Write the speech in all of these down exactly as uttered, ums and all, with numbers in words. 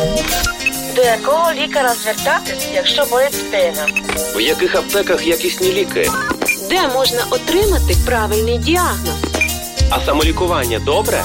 До якого лікаря звертатись, якщо болить спина? У яких аптеках якісні ліки? Де можна отримати правильний діагноз? А самолікування добре?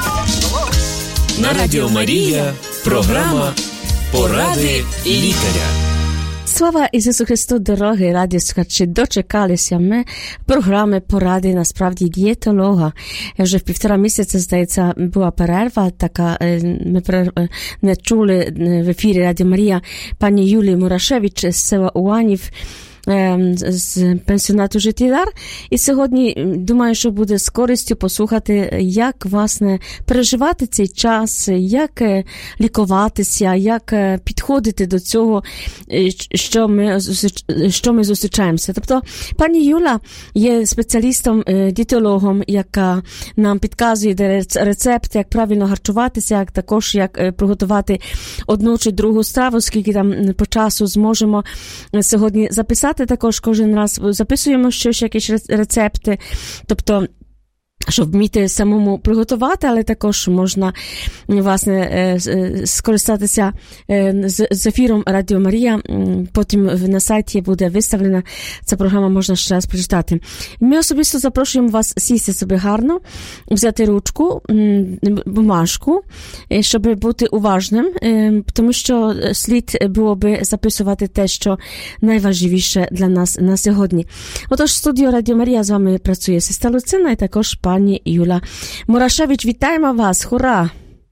На Радіо Марія програма «Поради лікаря». Слава Ісусу Христу, дорогі радіослухачі, дочекалися ми програми «Поради», насправді, дієтолога. Вже в півтора місяця, здається, була перерва, така, ми не чули в ефірі Радіо Марія пані Юлії Мурашевич з села Уанів, з пенсіонату «Життєдар». І сьогодні, думаю, що буде з користю послухати, як, власне, переживати цей час, як лікуватися, як підходити до цього, що ми, що ми зустрічаємося. Тобто, пані Юля є спеціалістом, дієтологом, яка нам підказує рецепт, як правильно харчуватися, як також як приготувати одну чи другу страву, скільки там по часу зможемо сьогодні записати. Також кожен раз записуємо щось, якісь рецепти, тобто, щоб вміти самому приготувати, але також можна, власне, скористатися з ефіром Радіо Марія. Потім на сайті буде виставлена ця програма, можна ще раз прочитати. Ми особисто запрошуємо вас сісти собі гарно, взяти ручку, бумажку, щоб бути уважним, тому що слід було би записувати те, що найважливіше для нас на сьогодні. Отож, студіо Радіо Марія з вами працює сестра Луцина і також пані Юля Мурашевич. Вітаємо вас! Хура!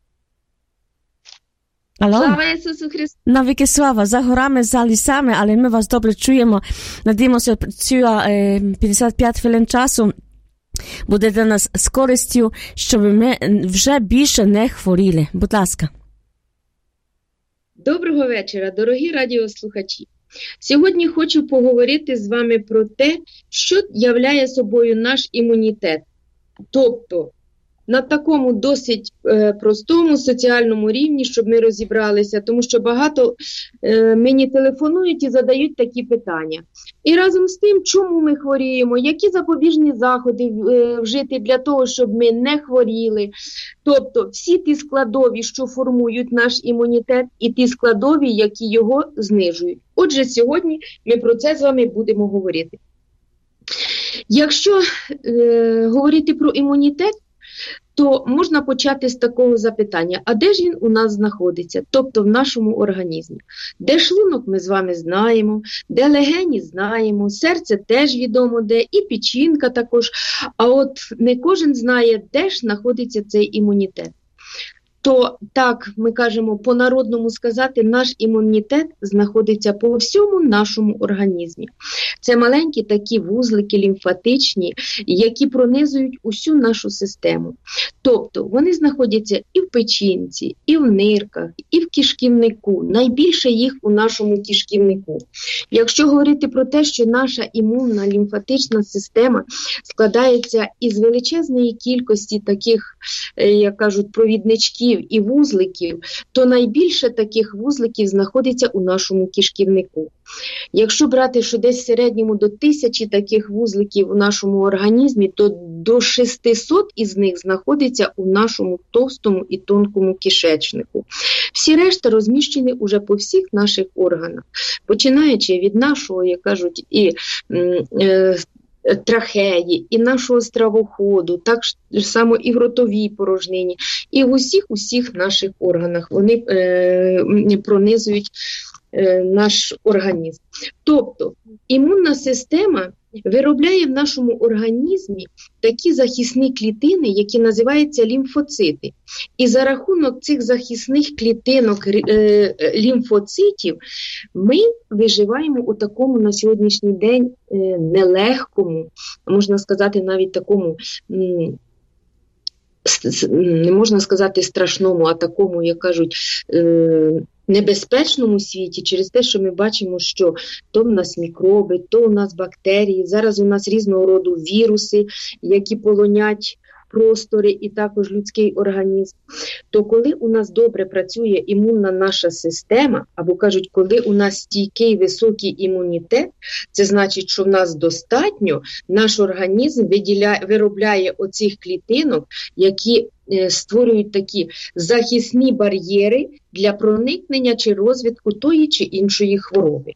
Алло? Слава Ісусу Христу! Навіки слава! За горами, за лісами, але ми вас добре чуємо. Надіємося, працює п'ятдесят п'ять хвилин часу. Буде для нас з користю, щоб ми вже більше не хворіли. Будь ласка. Доброго вечора, дорогі радіослухачі. Сьогодні хочу поговорити з вами про те, що являє собою наш імунітет. Тобто, на такому досить е, простому соціальному рівні, щоб ми розібралися, тому що багато е, мені телефонують і задають такі питання. І разом з тим, чому ми хворіємо, які запобіжні заходи е, вжити для того, щоб ми не хворіли. Тобто, всі ті складові, що формують наш імунітет, і ті складові, які його знижують. Отже, сьогодні ми про це з вами будемо говорити. Якщо е, говорити про імунітет, то можна почати з такого запитання, а де ж він у нас знаходиться, тобто в нашому організмі? Де шлунок ми з вами знаємо, де легені знаємо, серце теж відомо де, і печінка також, а от не кожен знає, де ж знаходиться цей імунітет. То так, ми кажемо, по-народному сказати, наш імунітет знаходиться по всьому нашому організмі. Це маленькі такі вузлики лімфатичні, які пронизують усю нашу систему. Тобто вони знаходяться і в печінці, і в нирках, і в кишківнику. Найбільше їх у нашому кишківнику. Якщо говорити про те, що наша імунна лімфатична система складається із величезної кількості таких, як кажуть, провідничків і вузликів, то найбільше таких вузликів знаходиться у нашому кишківнику. Якщо брати, що десь в середньому до тисячі таких вузликів у нашому організмі, то до шестисот із них знаходиться у нашому товстому і тонкому кишечнику. Всі решта розміщені уже по всіх наших органах, починаючи від нашого, як кажуть, і е, трахеї, і нашого стравоходу, так само і в ротовій порожнині, і в усіх-усіх наших органах вони е, пронизують е, наш організм. Тобто, імунна система виробляє в нашому організмі такі захисні клітини, які називаються лімфоцити. І за рахунок цих захисних клітинок е, лімфоцитів ми виживаємо у такому на сьогоднішній день е, нелегкому, можна сказати навіть такому, м, не можна сказати страшному, а такому, як кажуть, е, небезпечному світі, через те, що ми бачимо, що то в нас мікроби, то у нас бактерії, зараз у нас різного роду віруси, які полонять простори і також людський організм, то коли у нас добре працює імунна наша система, або кажуть, коли у нас стійкий високий імунітет, це значить, що в нас достатньо, наш організм виділяє, виробляє оцих клітинок, які е, створюють такі захисні бар'єри для проникнення чи розвитку тої чи іншої хвороби.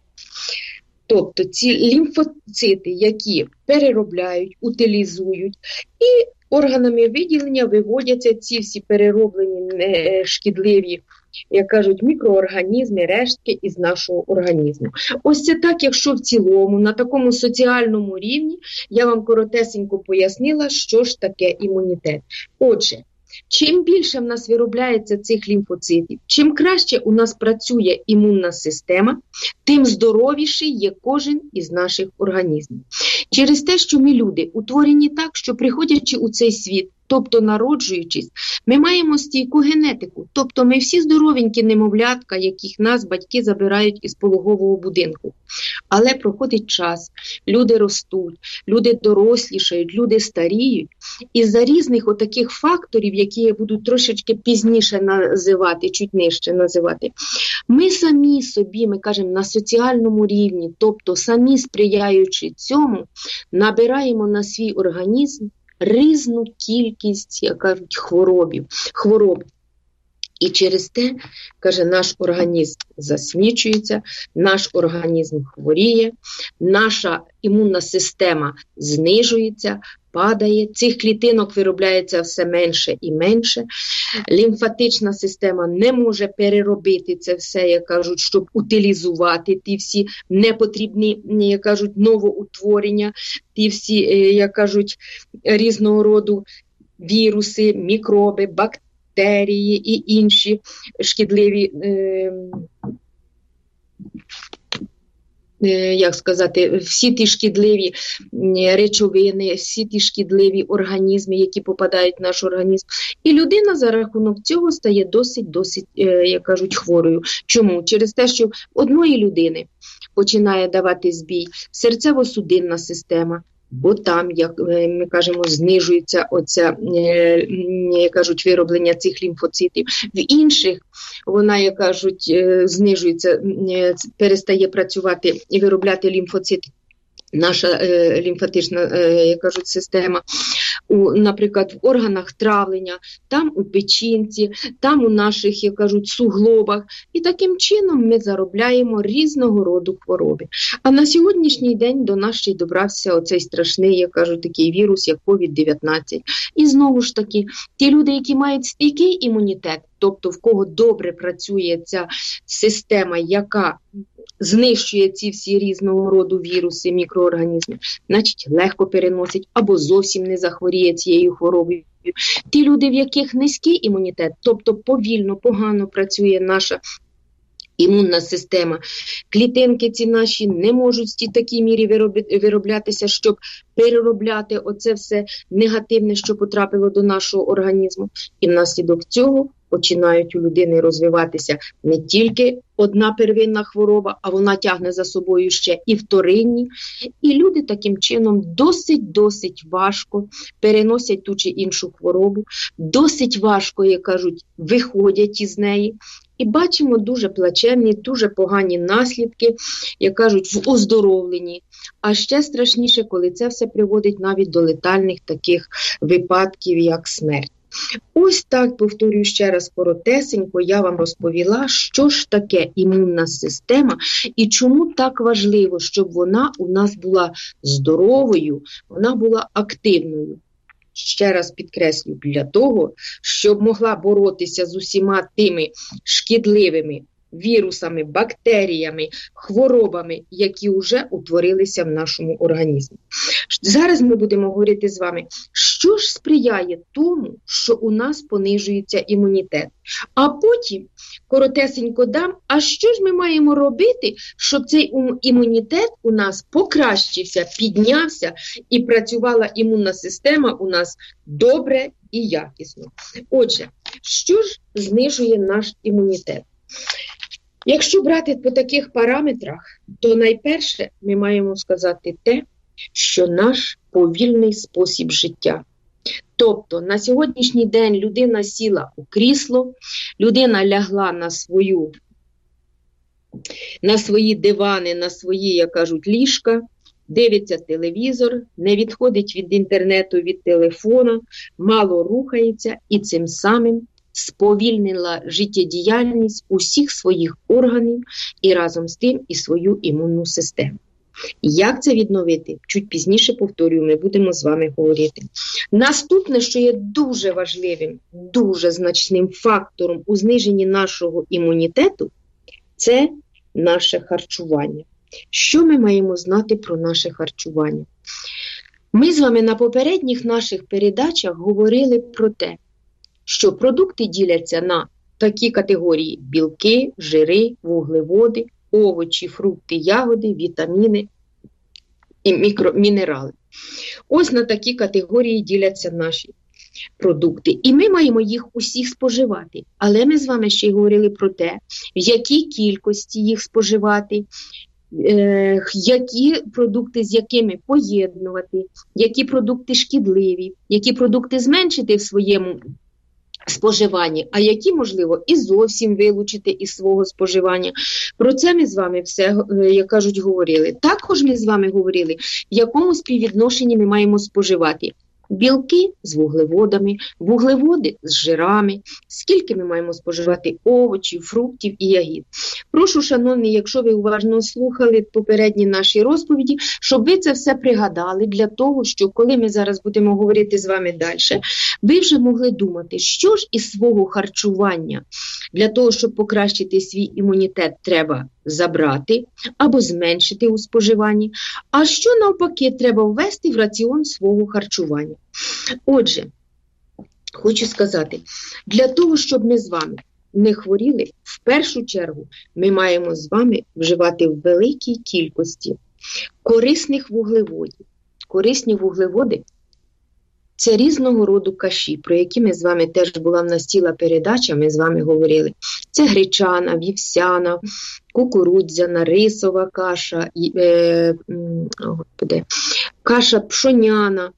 Тобто ці лімфоцити, які переробляють, утилізують, і органами виділення виводяться ці всі перероблені шкідливі, як кажуть, мікроорганізми, рештки із нашого організму. Ось це так, якщо в цілому, на такому соціальному рівні, я вам коротесенько пояснила, що ж таке імунітет. Отже, чим більше в нас виробляється цих лімфоцитів, чим краще у нас працює імунна система, тим здоровіший є кожен із наших організмів. Через те, що ми люди утворені так, що приходячи у цей світ, тобто народжуючись, ми маємо стійку генетику, тобто ми всі здоровенькі немовлятка, яких нас батьки забирають із пологового будинку. Але проходить час, люди ростуть, люди дорослішають, люди старіють, і за різних отаких факторів, які я буду трошечки пізніше називати, чуть нижче називати, ми самі собі, ми кажемо, на соціальному рівні, тобто самі сприяючи цьому, набираємо на свій організм різну кількість, як кажуть, хворобів, хвороб. І через те, каже, наш організм засмічується, наш організм хворіє, наша імунна система знижується, падає, цих клітинок виробляється все менше і менше, лімфатична система не може переробити це все, як кажуть, щоб утилізувати ті всі непотрібні, як кажуть, новоутворення, ті всі, як кажуть, різного роду віруси, мікроби, бактерії, бактерії і інші шкідливі, е, е, як сказати, всі ті шкідливі речовини, всі ті шкідливі організми, які попадають в наш організм. І людина за рахунок цього стає досить-досить, е, як кажуть, хворою. Чому? Через те, що в одної людини починає давати збій серцево-судинна система, бо там, як ми кажемо, знижується оця, як кажуть, вироблення цих лімфоцитів. В інших вона, як кажуть, знижується, перестає працювати і виробляти лімфоцити. Наша е, лімфатична, е, як кажуть, система, у, наприклад, в органах травлення, там у печінці, там у наших, як кажуть, суглобах. І таким чином ми заробляємо різного роду хвороби. А на сьогоднішній день до нас ще й добрався оцей страшний, як кажуть, такий вірус, як ковід дев'ятнадцять. І знову ж таки, ті люди, які мають стійкий імунітет, тобто в кого добре працює ця система, яка знищує ці всі різного роду віруси, мікроорганізми, значить легко переносить або зовсім не захворіє цією хворобою. Ті люди, в яких низький імунітет, тобто повільно, погано працює наша імунна система, клітинки ці наші не можуть в такій мірі вироблятися, щоб переробляти оце все негативне, що потрапило до нашого організму. І внаслідок цього починають у людини розвиватися не тільки одна первинна хвороба, а вона тягне за собою ще і вторинні. І люди таким чином досить-досить важко переносять ту чи іншу хворобу, досить важко, як кажуть, виходять із неї. І бачимо дуже плачевні, дуже погані наслідки, як кажуть, в оздоровленні. А ще страшніше, коли це все приводить навіть до летальних таких випадків, як смерть. Ось так, повторюю ще раз коротесенько, я вам розповіла, що ж таке імунна система і чому так важливо, щоб вона у нас була здоровою, вона була активною. Ще раз підкреслю, для того, щоб могла боротися з усіма тими шкідливими вірусами, бактеріями, хворобами, які вже утворилися в нашому організмі. Зараз ми будемо говорити з вами, що ж сприяє тому, що у нас понижується імунітет. А потім коротесенько дам, а що ж ми маємо робити, щоб цей імунітет у нас покращився, піднявся і працювала імунна система у нас добре і якісно. Отже, що ж знижує наш імунітет? Якщо брати по таких параметрах, то найперше ми маємо сказати те, що наш повільний спосіб життя. Тобто на сьогоднішній день людина сіла у крісло, людина лягла на свою, на свої дивани, на свої, як кажуть, ліжка, дивиться телевізор, не відходить від інтернету, від телефона, мало рухається і цим самим сповільнила життєдіяльність усіх своїх органів і разом з тим і свою імунну систему. Як це відновити? Чуть пізніше, повторюю, ми будемо з вами говорити. Наступне, що є дуже важливим, дуже значним фактором у зниженні нашого імунітету, це наше харчування. Що ми маємо знати про наше харчування? Ми з вами на попередніх наших передачах говорили про те, що продукти діляться на такі категорії: білки, жири, вуглеводи, овочі, фрукти, ягоди, вітаміни і мікромінерали. Ось на такі категорії діляться наші продукти. І ми маємо їх усіх споживати. Але ми з вами ще й говорили про те, в якій кількості їх споживати, е, які продукти з якими поєднувати, які продукти шкідливі, які продукти зменшити в своєму споживанні, а які, можливо, і зовсім вилучити із свого споживання. Про це ми з вами все, як кажуть, говорили. Також ми з вами говорили, в якому співвідношенні ми маємо споживати білки з вуглеводами, вуглеводи з жирами, скільки ми маємо споживати овочів, фруктів і ягід. Прошу, шановні, якщо ви уважно слухали попередні наші розповіді, щоб ви це все пригадали для того, що коли ми зараз будемо говорити з вами далі, ви вже могли думати, що ж із свого харчування для того, щоб покращити свій імунітет, треба забрати або зменшити у споживанні, а що навпаки треба ввести в раціон свого харчування. Отже, хочу сказати, для того, щоб ми з вами не хворіли, в першу чергу ми маємо з вами вживати в великій кількості корисних вуглеводів. Корисні вуглеводи – це різного роду каші, про які ми з вами теж була в нас ціла передача, ми з вами говорили. Це гречана, вівсяна, кукурудзяна, рисова каша, е, господи, каша пшоняна.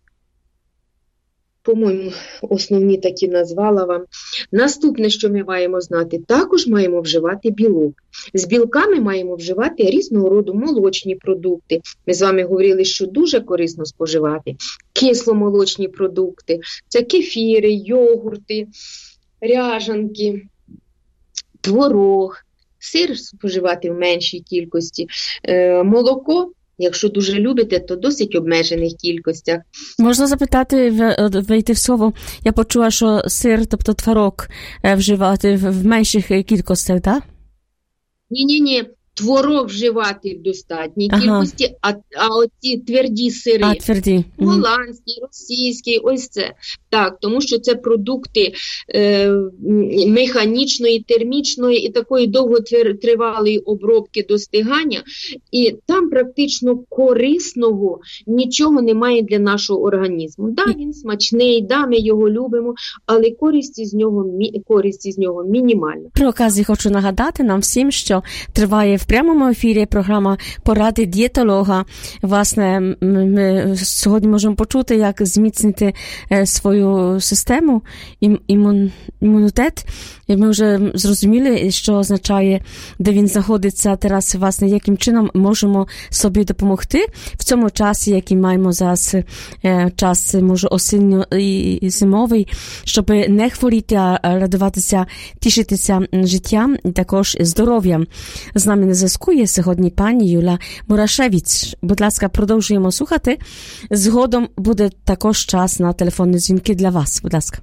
По-моєму, основні такі назвала вам. Наступне, що ми маємо знати, також маємо вживати білок. З білками маємо вживати різного роду молочні продукти. Ми з вами говорили, що дуже корисно споживати кисломолочні продукти. Це кефіри, йогурти, ряжанки, творог, сир споживати в меншій кількості, е, молоко. Якщо дуже любите, то досить обмежених кількостях. Можна запитати, вийти в слово, я почула, що сир, тобто творог, вживати в менших кількостях, так? Ні-ні-ні, творог вживати в достатній ага. кількості, а, а оці тверді сири, а, тверді. голландські, російські, ось це. Так, тому що це продукти е, механічної, термічної і такої довготривалої обробки достигання, і там практично корисного нічого немає для нашого організму. Да, він смачний, да, ми його любимо, але користь із нього, користь із нього мінімальна. При оказі хочу нагадати нам всім, що триває в прямому ефірі програма «Поради дієтолога». Власне, ми сьогодні можемо почути, як зміцнити свою систему, імун, імунітет. І ми вже зрозуміли, що означає, де він знаходиться зараз, власне, яким чином можемо собі допомогти в цьому часі, який маємо зараз, час, може, осінньо і зимовий, щоб не хворіти, а радуватися, тішитися життям і також здоров'ям. З нами на зв'язку є сьогодні пані Юля Мурашевич. Будь ласка, продовжуємо слухати. Згодом буде також час на телефонні дзвінки для вас. Будь ласка.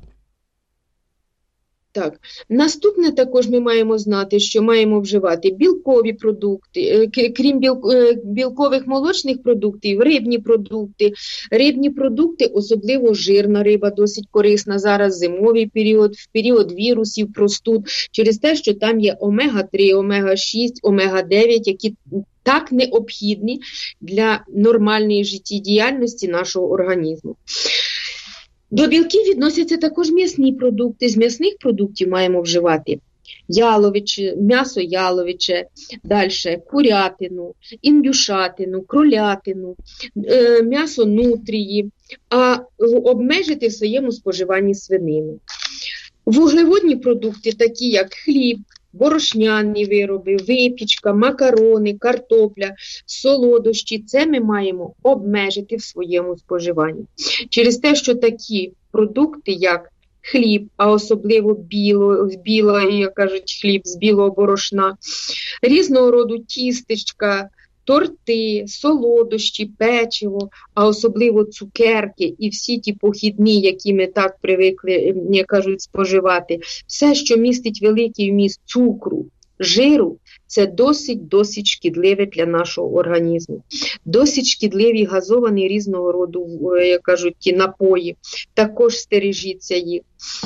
Так, наступне також ми маємо знати, що маємо вживати білкові продукти, крім білкових молочних продуктів, рибні продукти. Рибні продукти, особливо жирна риба, досить корисна зараз, зимовий період, в період вірусів, простуд, через те, що там є омега три, омега шість, омега дев'ять, які так необхідні для нормальної життєдіяльності нашого організму. До білків відносяться також м'ясні продукти. З м'ясних продуктів маємо вживати яловиче, м'ясо яловиче, далі курятину, індюшатину, кролятину, е, м'ясо нутрії, а обмежити в своєму споживанні свинину. Вуглеводні продукти, такі як хліб, борошняні вироби, випічка, макарони, картопля, солодощі, це ми маємо обмежити в своєму споживанні. Через те, що такі продукти, як хліб, а особливо біло, біло, як кажуть, хліб з білого борошна, різного роду тістечка, торти, солодощі, печиво, а особливо цукерки і всі ті похідні, які ми так привикли, як кажуть, споживати, все, що містить великий вміст цукру, жиру, це досить-досить шкідливе для нашого організму. Досить шкідливі газовані різного роду, як кажуть, ті напої. Також стережіться їх.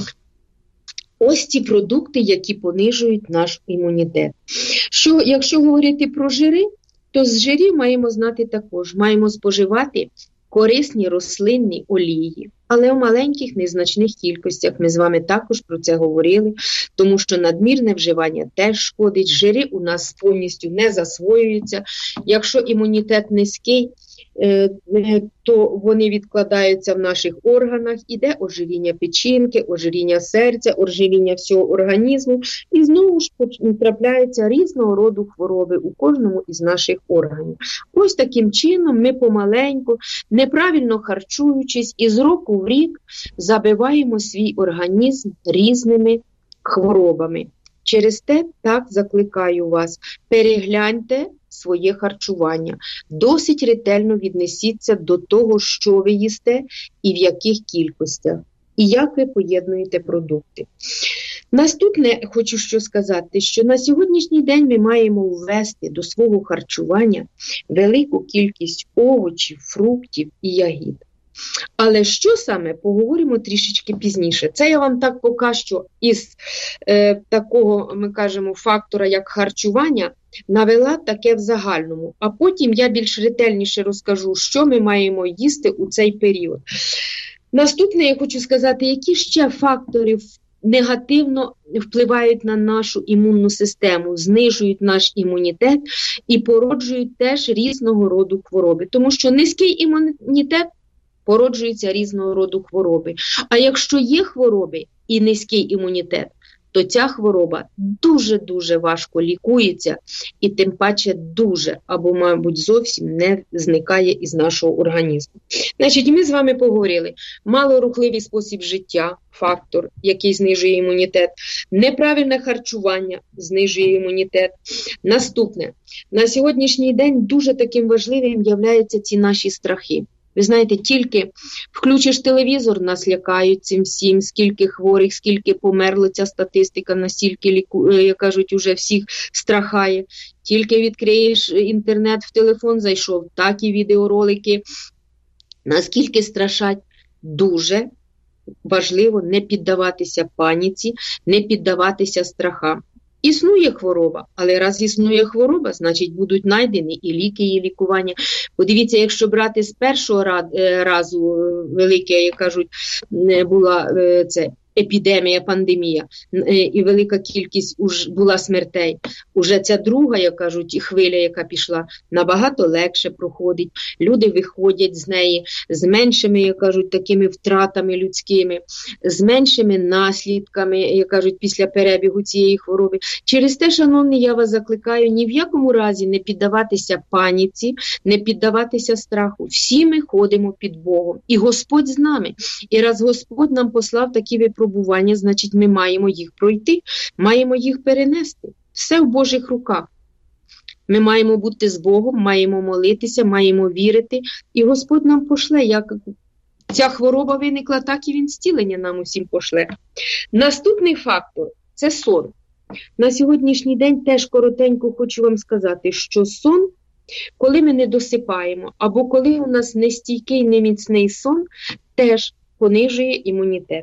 Ось ці продукти, які понижують наш імунітет. Що, якщо говорити про жири, то з жирів маємо знати також, маємо споживати корисні рослинні олії, але у маленьких незначних кількостях. Ми з вами також про це говорили, тому що надмірне вживання теж шкодить, жири у нас повністю не засвоюються. Якщо імунітет низький, то вони відкладаються в наших органах, іде ожиріння печінки, ожиріння серця, ожиріння всього організму, і знову ж трапляються різного роду хвороби у кожному із наших органів. Ось таким чином ми помаленьку, неправильно харчуючись, із року в рік забиваємо свій організм різними хворобами. Через те так закликаю вас, перегляньте своє харчування. Досить ретельно віднесіться до того, що ви їсте і в яких кількостях, і як ви поєднуєте продукти. Наступне хочу що сказати, що на сьогоднішній день ми маємо ввести до свого харчування велику кількість овочів, фруктів і ягід. Але що саме, поговоримо трішечки пізніше. Це я вам так поки що із е, такого, ми кажемо, фактора, як харчування, навела таке в загальному. А потім я більш ретельніше розкажу, що ми маємо їсти у цей період. Наступне я хочу сказати, які ще фактори негативно впливають на нашу імунну систему, знижують наш імунітет і породжують теж різного роду хвороби. Тому що низький імунітет породжуються різного роду хвороби. А якщо є хвороби і низький імунітет, то ця хвороба дуже-дуже важко лікується і тим паче дуже, або, мабуть, зовсім не зникає із нашого організму. Значить, ми з вами поговорили. Малорухливий спосіб життя – фактор, який знижує імунітет. Неправильне харчування знижує імунітет. Наступне. На сьогоднішній день дуже таким важливим являються ці наші страхи. Ви знаєте, тільки включиш телевізор, нас лякають цим всім, скільки хворих, скільки померло, ця статистика настільки, як кажуть, уже всіх страхає. Тільки відкриєш інтернет, в телефон зайшов, так і відеоролики. Наскільки страшать, дуже важливо не піддаватися паніці, не піддаватися страхам. Існує хвороба, але раз існує хвороба, значить будуть знайдені і ліки, і лікування. Подивіться, якщо брати з першого разу велике, як кажуть, була це епідемія, пандемія, і велика кількість уж була смертей. Уже ця друга, як кажуть, хвиля, яка пішла, набагато легше проходить. Люди виходять з неї з меншими, як кажуть, такими втратами людськими, з меншими наслідками, як кажуть, після перебігу цієї хвороби. Через те, шановні, я вас закликаю ні в якому разі не піддаватися паніці, не піддаватися страху. Всі ми ходимо під Богом. І Господь з нами. І раз Господь нам послав такі випробування, значить ми маємо їх пройти, маємо їх перенести. Все в Божих руках. Ми маємо бути з Богом, маємо молитися, маємо вірити. І Господь нам пошле, як ця хвороба виникла, так і Він зцілення нам усім пошле. Наступний фактор – це сон. На сьогоднішній день теж коротенько хочу вам сказати, що сон, коли ми не досипаємо, або коли у нас нестійкий, неміцний сон, теж понижує імунітет.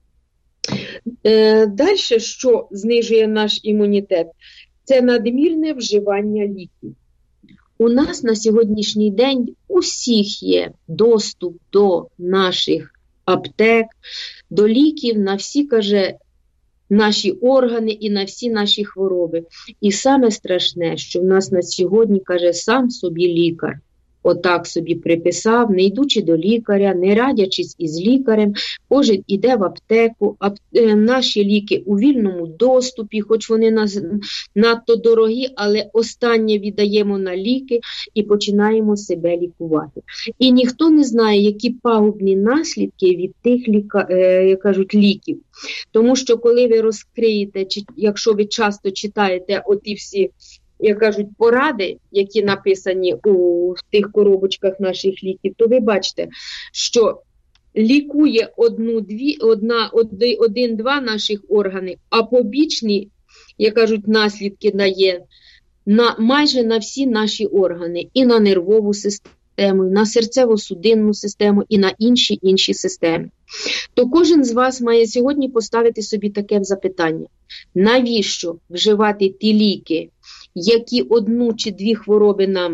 Е, далі, що знижує наш імунітет? Це надмірне вживання ліків. У нас на сьогоднішній день у всіх є доступ до наших аптек, до ліків на всі, каже, наші органи і на всі наші хвороби. І саме страшне, що в нас на сьогодні, каже, сам собі лікар. Отак собі приписав, не йдучи до лікаря, не радячись із лікарем, кожен іде в аптеку, ап... наші ліки у вільному доступі, хоч вони нас надто дорогі, але останнє віддаємо на ліки і починаємо себе лікувати. І ніхто не знає, які пагубні наслідки від тих ліка... е, як кажуть, ліків. Тому що коли ви розкриєте, чи якщо ви часто читаєте оті всі, як кажуть, поради, які написані у тих коробочках наших ліків, то ви бачите, що лікує одну-дві, одна, один-два наших органи, а побічні, як кажуть, наслідки дає на, майже на всі наші органи, і на нервову систему, і на серцево-судинну систему, і на інші інші системи. То кожен з вас має сьогодні поставити собі таке запитання. Навіщо вживати ті ліки, які одну чи дві хвороби нам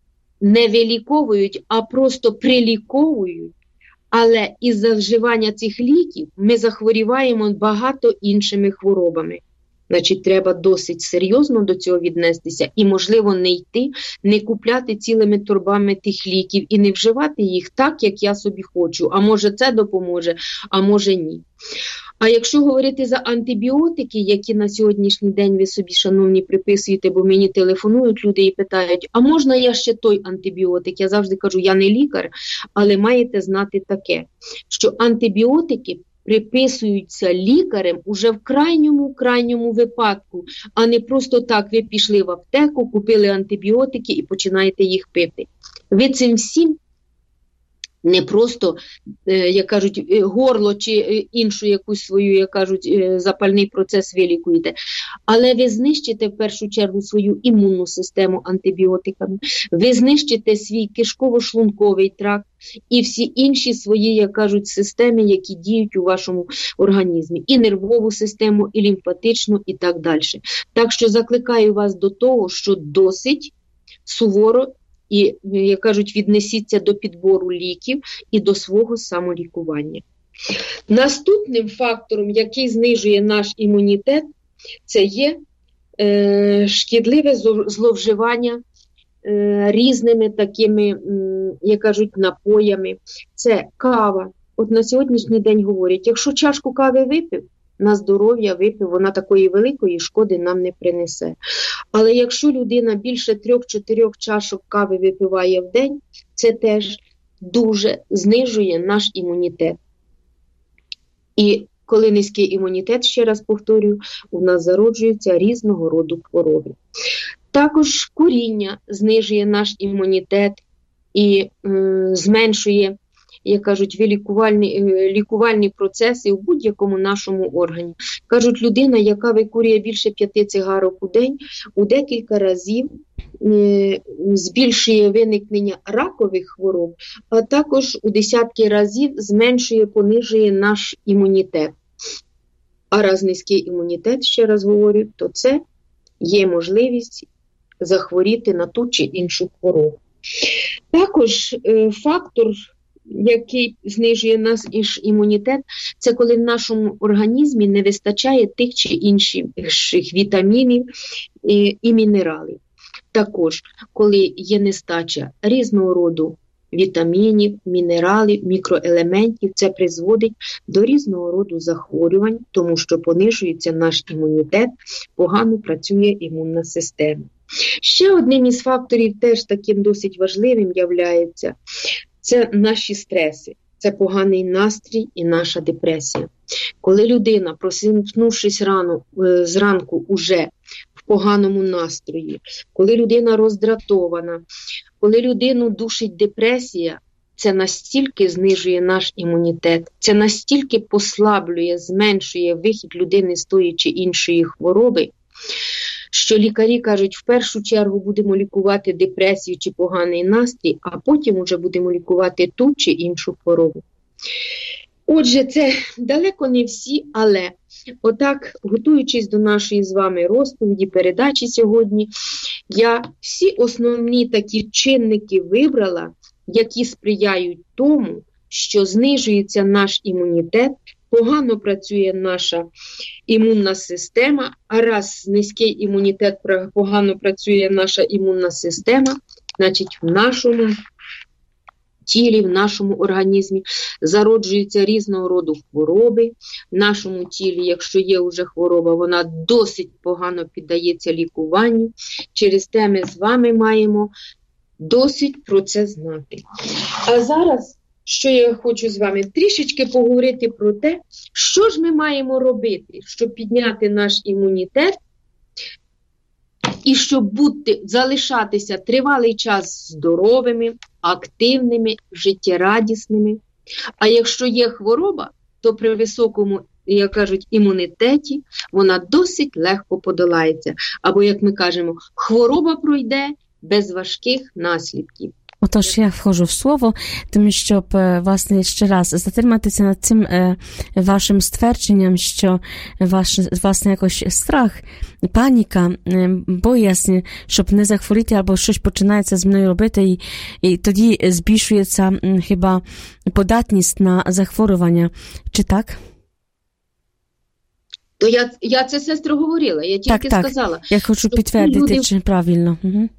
не виліковують, а просто приліковують, але із-за вживання цих ліків ми захворіваємо багато іншими хворобами. Значить, треба досить серйозно до цього віднестися і, можливо, не йти, не купляти цілими торбами тих ліків і не вживати їх так, як я собі хочу. А може це допоможе, а може ні. А якщо говорити за антибіотики, які на сьогоднішній день ви собі, шановні, приписуєте, бо мені телефонують люди і питають, а можна я ще той антибіотик? Я завжди кажу, я не лікар, але маєте знати таке, що антибіотики приписуються лікарем уже в крайньому-крайньому випадку, а не просто так ви пішли в аптеку, купили антибіотики і починаєте їх пити. Ви цим всім не просто, як кажуть, горло чи іншу якусь свою, як кажуть, запальний процес вилікуєте, але ви знищите в першу чергу свою імунну систему антибіотиками, ви знищите свій кишково-шлунковий тракт і всі інші свої, як кажуть, системи, які діють у вашому організмі, і нервову систему, і лімфатичну, і так далі. Так що закликаю вас до того, що досить суворо і, як кажуть, віднесіться до підбору ліків і до свого самолікування. Наступним фактором, який знижує наш імунітет, це є е, шкідливе зловживання е, різними такими, м, як кажуть, напоями. Це кава. От на сьогоднішній день говорять, якщо чашку кави випив, на здоров'я випив, вона такої великої шкоди нам не принесе. Але якщо людина більше трьох-чотирьох чашок кави випиває в день, це теж дуже знижує наш імунітет. І коли низький імунітет, ще раз повторюю, у нас зароджуються різного роду хвороби. Також куріння знижує наш імунітет і е, зменшує, як кажуть, лікувальні, лікувальні процеси у будь-якому нашому органі. Кажуть, людина, яка викурює більше п'яти цигарок у день, у декілька разів е, збільшує виникнення ракових хвороб, а також у десятки разів зменшує, понижує наш імунітет. А раз низький імунітет, ще раз говорю, то це є можливість захворіти на ту чи іншу хворобу. Також е, фактор, який знижує наш імунітет, це коли в нашому організмі не вистачає тих чи інших вітамінів і, і мінералів. Також, коли є нестача різного роду вітамінів, мінералів, мікроелементів, це призводить до різного роду захворювань, тому що понижується наш імунітет, погано працює імунна система. Ще одним із факторів, теж таким досить важливим, являється це наші стреси, це поганий настрій і наша депресія. Коли людина, проснувшись рано, зранку уже в поганому настрої, коли людина роздратована, коли людину душить депресія, це настільки знижує наш імунітет, це настільки послаблює, зменшує вихід людини з тої чи іншої хвороби, що лікарі кажуть, в першу чергу будемо лікувати депресію чи поганий настрій, а потім вже будемо лікувати ту чи іншу хворобу. Отже, це далеко не всі, але отак, готуючись до нашої з вами розповіді, передачі сьогодні, я всі основні такі чинники вибрала, які сприяють тому, що знижується наш імунітет погано працює наша імунна система, а раз низький імунітет, погано працює наша імунна система, значить в нашому тілі, в нашому організмі зароджуються різного роду хвороби. В нашому тілі, якщо є вже хвороба, вона досить погано піддається лікуванню. Через те ми з вами маємо досить про це знати. А зараз, що я хочу з вами трішечки поговорити про те, що ж ми маємо робити, щоб підняти наш імунітет і щоб бути, залишатися тривалий час здоровими, активними, життєрадісними. А якщо є хвороба, то при високому, як кажуть, імунітеті вона досить легко подолається. Або, як ми кажемо, хвороба пройде без важких наслідків. Отож, я входжу в слово, тому щоб, власне, ще раз затриматися над цим е, вашим ствердженням, що ваш, власне, якось страх, паніка, е, боязнь, щоб не захворіти, або щось починається з мною робити, і, і тоді збільшується м, хіба податність на захворювання. Чи так? То я, я це, сестро, говорила, я тільки так, сказала. Так, я хочу підтвердити, люди... чи правильно. Угу.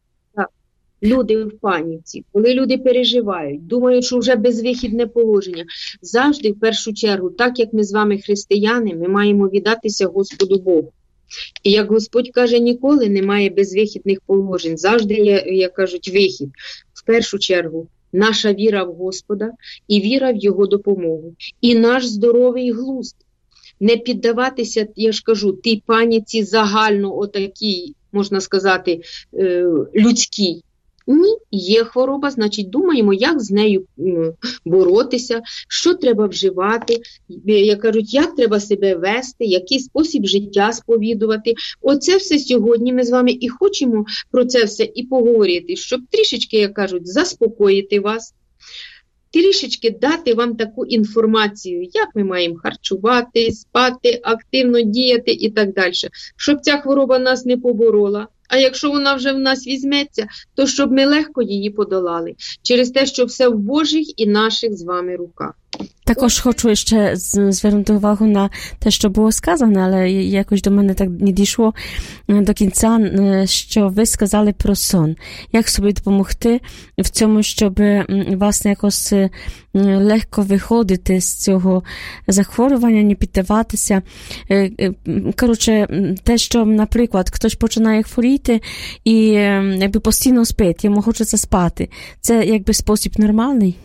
Люди в паніці, коли люди переживають, думають, що вже безвихідне положення, завжди, в першу чергу, так як ми з вами християни, ми маємо віддатися Господу Богу. І як Господь каже, ніколи немає безвихідних положень, завжди є, як кажуть, вихід. В першу чергу, наша віра в Господа і віра в Його допомогу. І наш здоровий глузд. Не піддаватися, я ж кажу, тій паніці загально отакій, можна сказати, людській. Ні, є хвороба, значить думаємо, як з нею боротися, що треба вживати, як кажуть, як треба себе вести, який спосіб життя сповідувати. Оце все сьогодні ми з вами і хочемо про це все і поговорити, щоб трішечки, як кажуть, заспокоїти вас, трішечки дати вам таку інформацію, як ми маємо харчувати, спати, активно діяти і так далі, щоб ця хвороба нас не поборола. А якщо вона вже в нас візьметься, то щоб ми легко її подолали. Через те, що все в Божих і наших з вами руках. Також хочу ще звернути увагу на те, що було сказано, але якось до мене так не дійшло до кінця, що ви сказали про сон. Як собі допомогти в цьому, щоб, власне, якось легко виходити з цього захворювання, не піддаватися. Коротше, те, що, наприклад, хтось починає хворіти і якби постійно спить, йому хочеться спати. Це якби спосіб нормальний?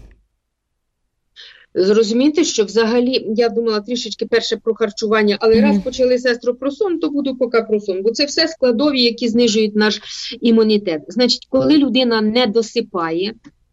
Зрозуміти, що взагалі, я думала трішечки перше про харчування, але mm-hmm. раз почали, сестро, про сон, то буду поки про сон, бо це все складові, які знижують наш імунітет. Значить, коли людина не досипає,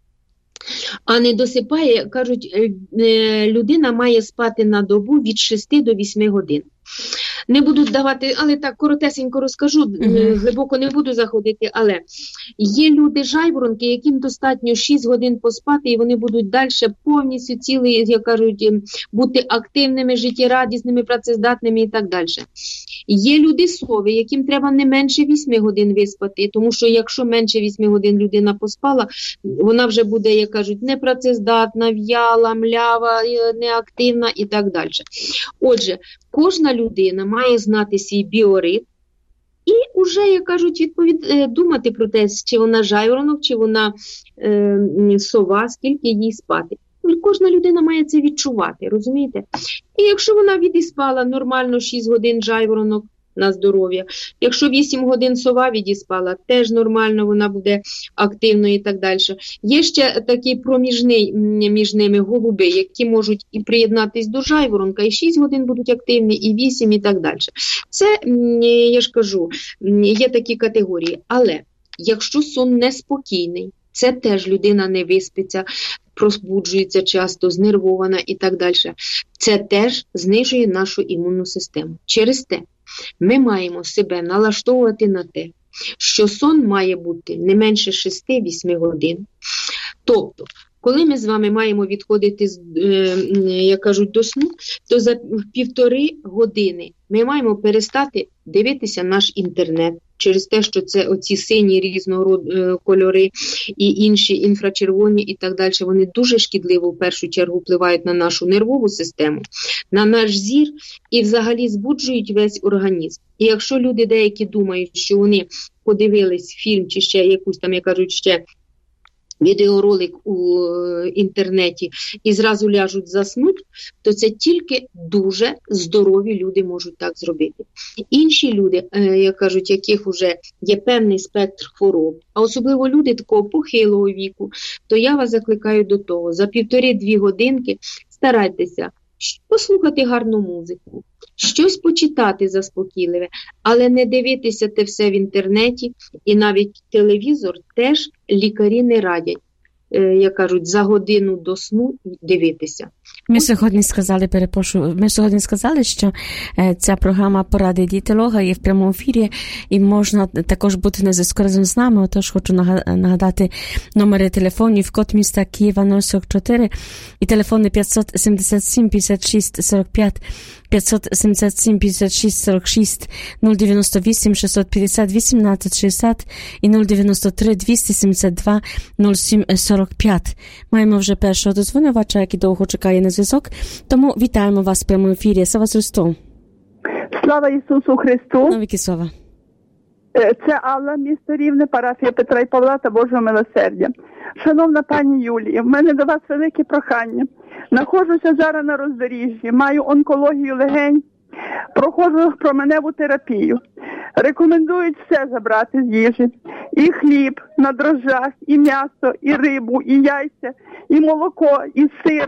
а не досипає, кажуть, людина має спати на добу від шести до восьми годин. Не буду давати, але так коротесенько розкажу, mm-hmm. глибоко не буду заходити, але є люди-жайворонки, яким достатньо шість годин поспати, і вони будуть далі повністю цілий, як кажуть, бути активними, життєрадісними, працездатними і так далі. Є люди-сови, яким треба не менше вісьми годин виспати, тому що якщо менше вісьми годин людина поспала, вона вже буде, як кажуть, непрацездатна, в'яла, млява, неактивна і так далі. Отже, кожна людина має знати свій біоритм і вже, як кажуть, відповід, думати про те, чи вона жайворонок, чи вона е, сова, скільки їй спати. Кожна людина має це відчувати, розумієте? І якщо вона відіспала нормально шість годин жайворонок на здоров'я, якщо вісім годин сова відіспала, теж нормально, вона буде активною і так далі. Є ще такий проміжний між ними голуби, які можуть і приєднатись до жайворонка, і шість годин будуть активні, і вісім, і так далі. Це, я ж кажу, є такі категорії. Але якщо сон неспокійний, це теж людина не виспиться, розбуджується часто, знервована і так далі. Це теж знижує нашу імунну систему. Через те ми маємо себе налаштовувати на те, що сон має бути не менше шести-восьми годин. Тобто, коли ми з вами маємо відходити, як кажуть, до сну, то за півтори години ми маємо перестати дивитися наш інтернет, через те, що це оці сині різного роду кольори і інші інфрачервоні і так далі, вони дуже шкідливо в першу чергу впливають на нашу нервову систему, на наш зір і взагалі збуджують весь організм. І якщо люди деякі думають, що вони подивились фільм чи ще якусь там, як кажуть, ще відеоролик у інтернеті і зразу ляжуть заснуть, то це тільки дуже здорові люди можуть так зробити. Інші люди, як кажуть, яких вже є певний спектр хвороб, а особливо люди такого похилого віку, то я вас закликаю до того, за півтори-дві годинки старайтеся послухати гарну музику, щось почитати заспокійливе, але не дивитися те все в інтернеті, і навіть телевізор теж лікарі не радять, як кажуть, за годину до сну дивитися. Ми сьогодні сказали, перепрошую, ми сьогодні сказали, що ця програма «Поради дієтолога» є в прямому ефірі і можна також бути на зв'язку разом з нами. Отож, хочу нагадати номери телефонів, код міста Києва нуль сорок чотири і телефони п'ятсот сімдесят сім п'ятдесят шість сорок п'ять, п'ятсот сімдесят сім п'ятдесят шість сорок шість, нуль дев'яносто вісім шістсот п'ятдесят вісімнадцять шістдесят і нуль дев'яносто три двісті сімдесят два нуль сім сорок п'ять. Маємо вже першого дозвонювача, який довго чекає на зв'язок, тому вітаємо вас в прямому ефірі. Слава Христу! Слава Ісусу Христу! Навіки слава! Це Алла, місто Рівне, парафія Петра і Павла та Божого милосердя. Шановна пані Юлія, в мене до вас велике прохання. Находжуся зараз на роздоріжжі, маю онкологію легень, проходжу променеву терапію. Рекомендують все забрати з їжі. І хліб на дрожжах, і м'ясо, і рибу, і яйця, і молоко, і сир,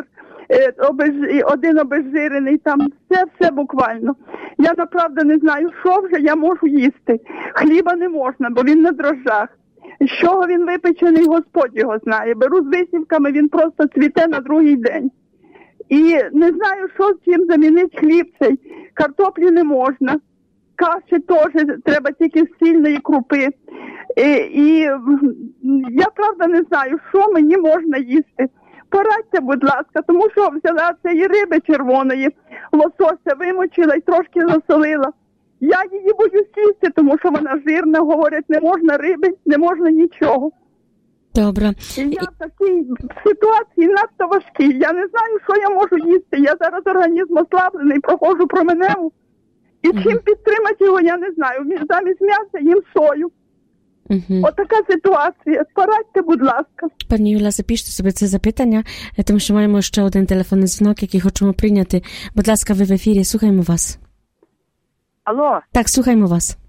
один обезжирений, там все-все буквально. Я направду не знаю, що вже я можу їсти. Хліба не можна, бо він на дрожжах. З чого він випечений, Господь його знає. Беру з висівками, він просто цвіте на другий день. І не знаю, що чим замінити хліб цей. Картоплі не можна. Каші теж треба тільки з сильної крупи. І, і я, правда, не знаю, що мені можна їсти. Порадьте, будь ласка, тому що взяла цієї риби червоної, лосося вимочила і трошки засолила. Я її боюсь їсти, тому що вона жирна, говорять, не можна риби, не можна нічого. Добре. І я в такій ситуації надто важкій. Я не знаю, що я можу їсти. Я зараз організм ослаблений, проходжу променеву. І чим mm-hmm. підтримати його, я не знаю. Замість м'яса їм сою. Mm-hmm. Отака ситуація. Порадьте, будь ласка. Пані Юля, запишіть собі це запитання, тому що маємо ще один телефонний дзвінок, який хочемо прийняти. Будь ласка, ви в ефірі, слухаємо вас. Алло. Так, слухаємо вас.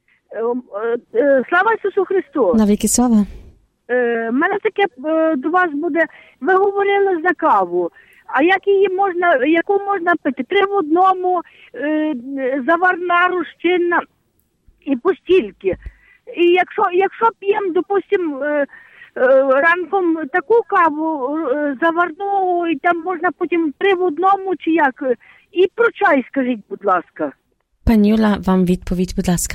Слава Ісусу Христу. Навіки слава. У мене таке до вас буде, ви говорили за каву, а як її можна, яку можна пити? Три в одному, заварна, розчинна і постільки. І якщо, якщо п'ємо, допустим, ранком таку каву заварну, і там можна потім три в одному, чи як? І про чай скажіть, будь ласка. Пані Юля, вам відповідь, будь ласка.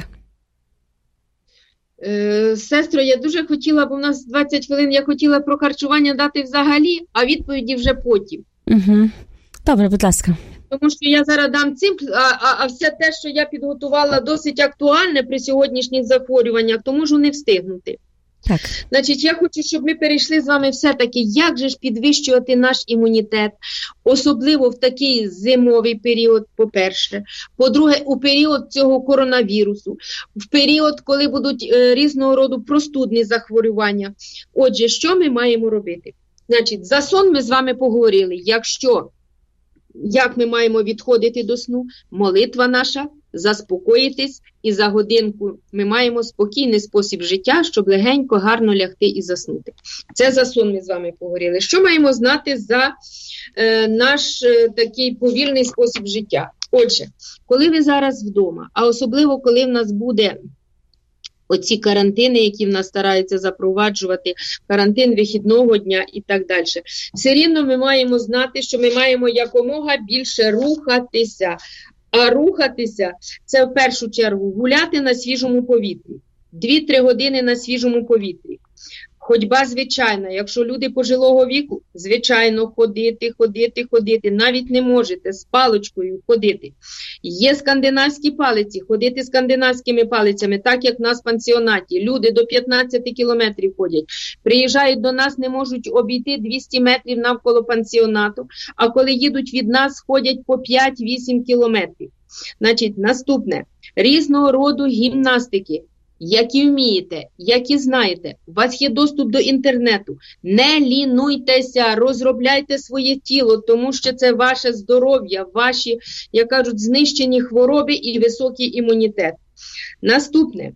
Е, сестро, я дуже хотіла, бо в нас двадцять хвилин, я хотіла про харчування дати взагалі, а відповіді вже потім. Угу. Добре, будь ласка. Тому що я зараз дам цим, а, а, а все те, що я підготувала, досить актуальне при сьогоднішніх захворюваннях, то можу не встигнути. Так. Значить, я хочу, щоб ми перейшли з вами все-таки, як же ж підвищувати наш імунітет, особливо в такий зимовий період, по-перше. По-друге, у період цього коронавірусу, в період, коли будуть е, різного роду простудні захворювання. Отже, що ми маємо робити? Значить, за сон ми з вами поговорили. Якщо, як ми маємо відходити до сну, молитва наша, заспокоїтись, і за годинку ми маємо спокійний спосіб життя, щоб легенько, гарно лягти і заснути. Це за сон ми з вами поговорили. Що маємо знати за е, наш е, такий повільний спосіб життя? Отже, коли ви зараз вдома, а особливо коли в нас буде оці карантини, які в нас стараються запроваджувати, карантин вихідного дня і так далі. Все рівно ми маємо знати, що ми маємо якомога більше рухатися. А рухатися – це в першу чергу гуляти на свіжому повітрі. Дві-три години на свіжому повітрі. Ходьба звичайна. Якщо люди пожилого віку, звичайно, ходити, ходити, ходити. Навіть не можете з паличкою ходити. Є скандинавські палиці, ходити скандинавськими палицями, так як в нас в пансіонаті. Люди до п'ятнадцять кілометрів ходять. Приїжджають до нас, не можуть обійти двісті метрів навколо пансіонату, а коли їдуть від нас, ходять по п'ять-вісім кілометрів. Значить, наступне. Різного роду гімнастики. Які вмієте, які знаєте, у вас є доступ до інтернету, не лінуйтеся, розробляйте своє тіло, тому що це ваше здоров'я, ваші, як кажуть, знищені хвороби і високий імунітет. Наступне,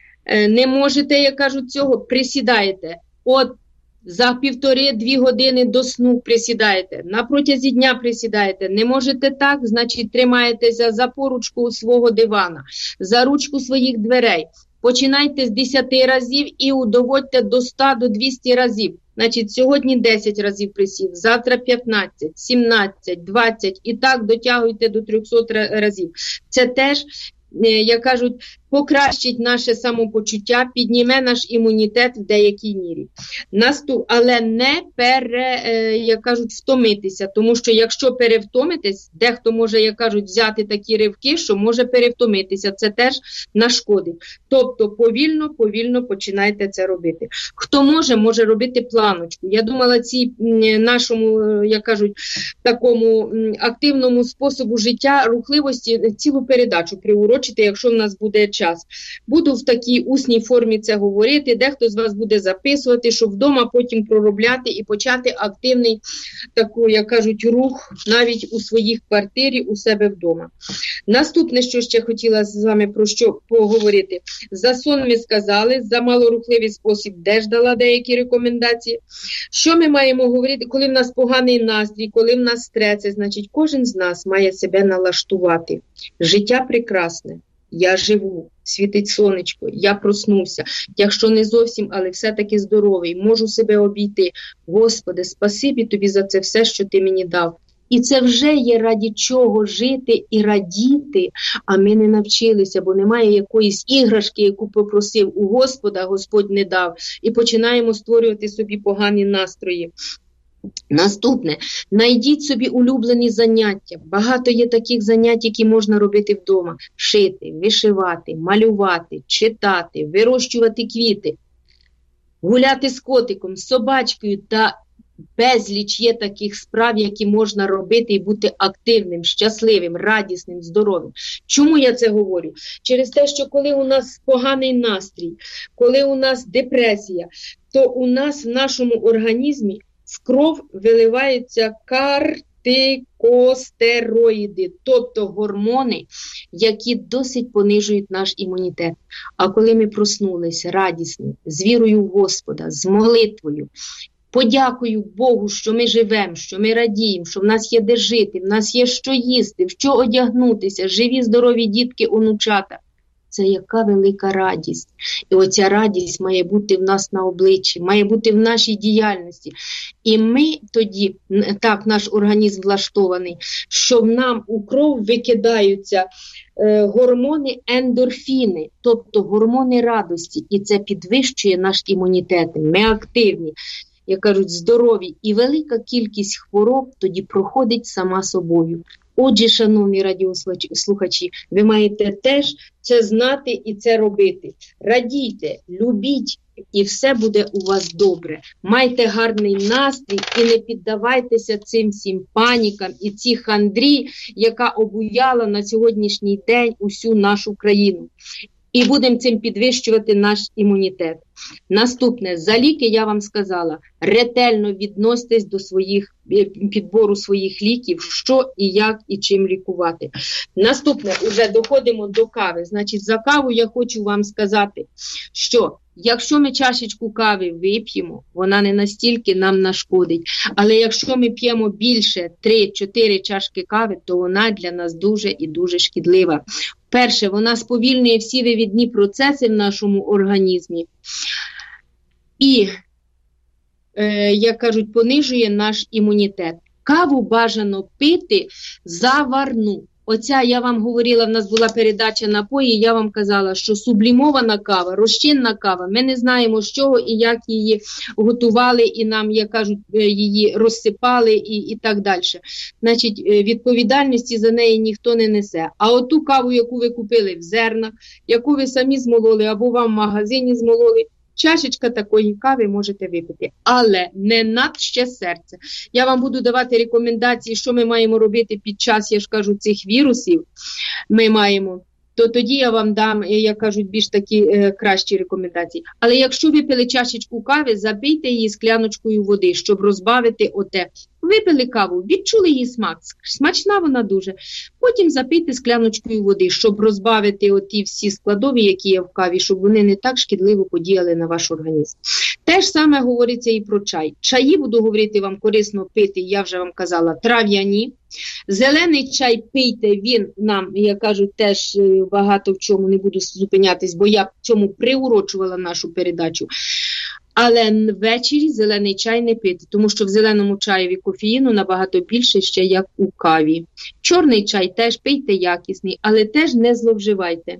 не можете, як кажуть, цього, присідаєте, от за півтори-дві години до сну присідаєте, на протязі дня присідаєте, не можете так, значить тримаєтеся за поручку свого дивана, за ручку своїх дверей. Починайте з десяти разів і доводьте до ста, до двісті разів. Значить, сьогодні десять разів присів, завтра п'ятнадцять, сімнадцять, двадцять і так дотягуйте до трьохсот разів. Це теж, як кажуть, покращить наше самопочуття, підніме наш імунітет в деякій мірі. Наступ, але не пере, як кажуть, втомитися, тому що якщо перевтомитись, дехто може, як кажуть, взяти такі ривки, що може перевтомитися, це теж нашкодить. Тобто повільно, повільно починайте це робити. Хто може, може робити планочку. Я думала, ці нашому, як кажуть, такому активному способу життя, рухливості, цілу передачу приурочити, якщо в нас буде час. Буду в такій усній формі це говорити, дехто з вас буде записувати, щоб вдома потім проробляти і почати активний, таку, як кажуть, рух навіть у своїй квартирі, у себе вдома. Наступне, що ще хотіла з вами про що поговорити. За сон ми сказали, за малорухливий спосіб теж дала деякі рекомендації. Що ми маємо говорити, коли в нас поганий настрій, коли в нас стрес, значить кожен з нас має себе налаштувати. Життя прекрасне. Я живу, світить сонечко, я проснувся, якщо не зовсім, але все-таки здоровий, можу себе обійти. Господи, спасибі тобі за це все, що ти мені дав. І це вже є раді чого жити і радіти, а ми не навчилися, бо немає якоїсь іграшки, яку попросив у Господа, Господь не дав, і починаємо створювати собі погані настрої. Наступне, знайдіть собі улюблені заняття. Багато є таких занять, які можна робити вдома. Шити, вишивати, малювати, читати, вирощувати квіти, гуляти з котиком, з собачкою та безліч є таких справ, які можна робити і бути активним, щасливим, радісним, здоровим. Чому я це говорю? Через те, що коли у нас поганий настрій, коли у нас депресія, то у нас в нашому організмі в кров виливаються кортикостероїди, тобто гормони, які досить понижують наш імунітет. А коли ми проснулися радісні, з вірою в Господа, з молитвою, подякую Богу, що ми живемо, що ми радіємо, що в нас є де жити, в нас є що їсти, в що одягнутися, живі, здорові дітки, онучата. Це яка велика радість. І оця радість має бути в нас на обличчі, має бути в нашій діяльності. І ми тоді, так наш організм влаштований, що в нам у кров викидаються е, гормони ендорфіни, тобто гормони радості. І це підвищує наш імунітет. Ми активні, як кажуть, здорові. І велика кількість хвороб тоді проходить сама собою. Отже, шановні радіослухачі, ви маєте теж це знати і це робити. Радійте, любіть, і все буде у вас добре. Майте гарний настрій і не піддавайтеся цим всім панікам і цій хандрі, яка обуяла на сьогоднішній день усю нашу країну. І будемо цим підвищувати наш імунітет. Наступне, за ліки я вам сказала, ретельно відноситесь до своїх, підбору своїх ліків, що і як і чим лікувати. Наступне, вже доходимо до кави. Значить, за каву я хочу вам сказати, що якщо ми чашечку кави вип'ємо, вона не настільки нам нашкодить. Але якщо ми п'ємо більше три-чотири чашки кави, то вона для нас дуже і дуже шкідлива. Перше, вона сповільнює всі вивідні процеси в нашому організмі і, е, як кажуть, понижує наш імунітет. Каву бажано пити заварну, Оця, я вам говорила, в нас була передача напої, я вам казала, що сублімована кава, розчинна кава, ми не знаємо з чого і як її готували, і нам, як кажуть, її розсипали і, і так далі. Значить, відповідальності за неї ніхто не несе. А оту каву, яку ви купили в зернах, яку ви самі змололи або вам в магазині змололи, чашечка такої кави можете випити, але не надще серце. Я вам буду давати рекомендації, що ми маємо робити під час, я ж кажу, цих вірусів. Ми маємо, то тоді я вам дам, як кажуть, більш такі е, кращі рекомендації. Але якщо ви пили чашечку кави, забийте її скляночкою води, щоб розбавити оте. Випили каву, відчули її смак, смачна вона дуже. Потім запийте скляночкою води, щоб розбавити оті всі складові, які є в каві, щоб вони не так шкідливо подіяли на ваш організм. Те ж саме говориться і про чай. Чаї, буду говорити вам, корисно пити, я вже вам казала, трав'яні. Зелений чай пийте, він нам, як кажуть, теж багато в чому, не буду зупинятись, бо я в цьому приурочувала нашу передачу. Але ввечері зелений чай не пити, тому що в зеленому чаєві кофеїну набагато більше ще, як у каві. Чорний чай теж пийте якісний, але теж не зловживайте.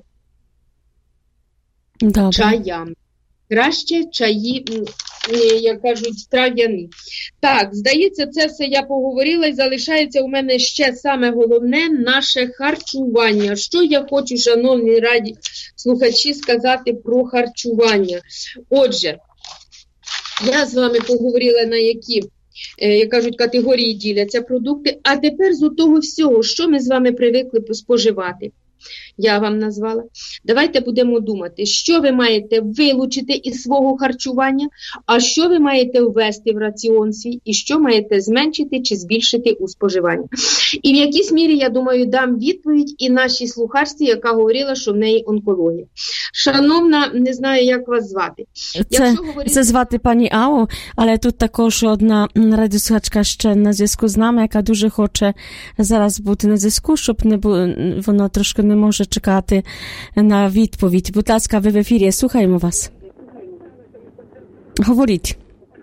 Добре. Чаями. Краще чаї, як кажуть, трав'яні. Так, здається, це все я поговорила, і залишається у мене ще саме головне – наше харчування. Що я хочу, шановні раді слухачі, сказати про харчування. Отже, я з вами поговорила, на які, як кажуть, категорії діляться продукти, а тепер з того всього, що ми з вами привикли споживати. Я вам назвала. Давайте будемо думати, що ви маєте вилучити із свого харчування, а що ви маєте ввести в раціон свій, і що маєте зменшити чи збільшити у споживанні. І в якійсь мірі, я думаю, дам відповідь і нашій слухачці, яка говорила, що в неї онкологія. Шановна, не знаю, як вас звати. Це, говорити... це звати пані Ау, але тут також одна радіослухачка ще на зв'язку з нами, яка дуже хоче зараз бути на зв'язку, щоб не було, вона трошки не може чекати на відповідь. Будь ласка, ви в ефірі, слухаємо вас. Говоріть.